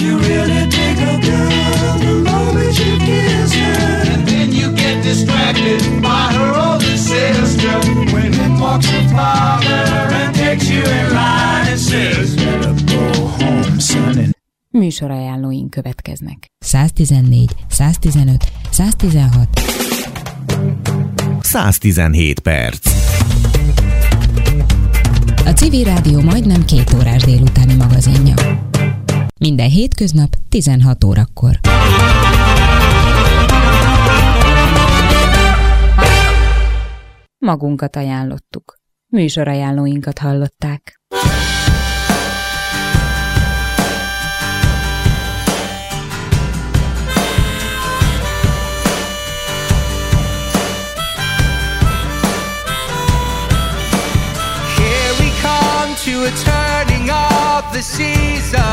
you really dig a girl the moment you kiss her, and then you get distracted by her older sister when it walks her father and takes you in line and says, better go home, son. And műsorajánlóink következnek. 114, 115, 116, 117 perc. A Civil Rádió majdnem 2 órás délutáni magazinja. Minden hétköznap 16 órakor. Magunkat ajánlottuk. Műsorajánlóinkat hallották. to a turning of the season.